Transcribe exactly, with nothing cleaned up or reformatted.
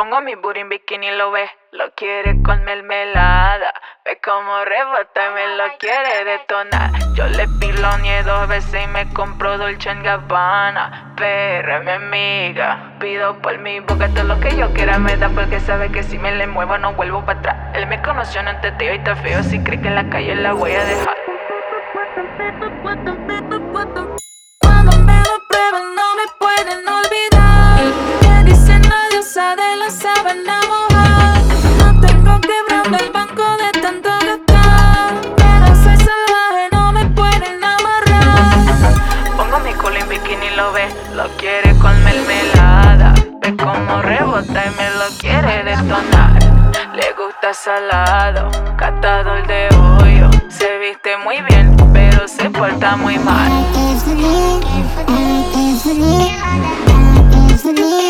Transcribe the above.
Pongo mi booty en bikini y lo ve, lo quiere con mermelada. Ve como rebota y me lo quiere detonar. Yo le piloneé dos veces y me compró Dolce en Gabbana. Perra, mi amiga, pido por mi boca todo lo que yo quiera me da, porque sabe que si me le muevo no vuelvo para atrás. Él me conoció en este tío y está feo, si cree que en la calle la voy a dejar. Cuando me lo prueban no me pueden olvidar. Que dicen la diosa de la sábana mojada. No tengo quebrando el banco de tanto gastar, pero soy salvaje, no me pueden amarrar. Pongo mi culo en bikini y lo ve, lo quiere con mermelada. Ve como rebota y me lo quiere detonar. Le gusta salado, catador de hoyo. Se viste muy bien, pero se porta muy mal. It's the